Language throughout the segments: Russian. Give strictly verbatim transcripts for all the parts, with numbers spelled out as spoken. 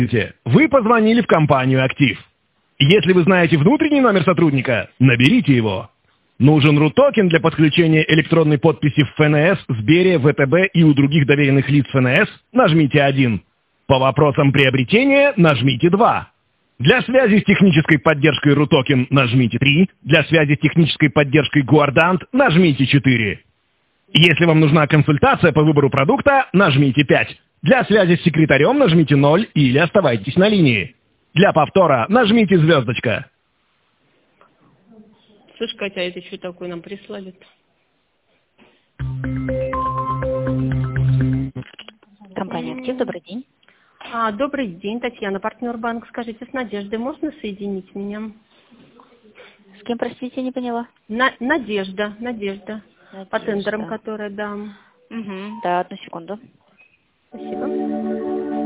Вы позвонили в компанию «Актив». Если вы знаете внутренний номер сотрудника, наберите его. Нужен ру-токен для подключения электронной подписи в эф эн эс, Сбере, вэ тэ бэ и у других доверенных лиц эф эн эс, нажмите один. По вопросам приобретения нажмите два. Для связи с технической поддержкой ру-токен нажмите три. Для связи с технической поддержкой Guardant нажмите четыре. Если вам нужна консультация по выбору продукта, нажмите пять. Для связи с секретарем нажмите ноль или оставайтесь на линии. Для повтора нажмите звездочка. Слышь, Катя, а это что такое нам прислали-то? Компания «Актив», добрый день. А, добрый день, Татьяна, партнер банк. Скажите, с Надеждой можно соединить меня? С кем, простите, не поняла? На, Надежда, Надежда, Надежда. По тендерам, которые, да. Угу, да, одну секунду. Спасибо.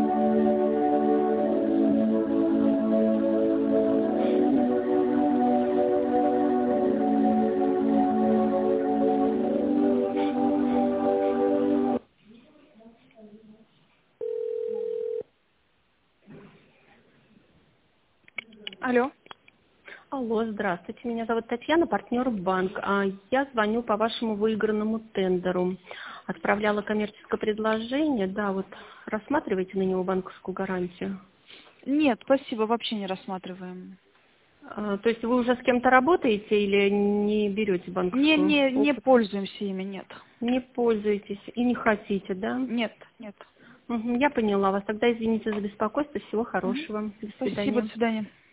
Алло. Алло, здравствуйте. Меня зовут Татьяна, партнер банк. А я звоню по вашему выигранному тендеру. Отправляла коммерческое предложение. Да, вот рассматриваете на него банковскую гарантию? Нет, спасибо, вообще не рассматриваем. А, то есть вы уже с кем-то работаете или не берете банковскую? Не, не, не опыт? пользуемся ими, нет. Не пользуетесь и не хотите, да? Нет, нет. Угу, я поняла вас. Тогда извините за беспокойство. Всего хорошего. До свидания. Спасибо, до свидания.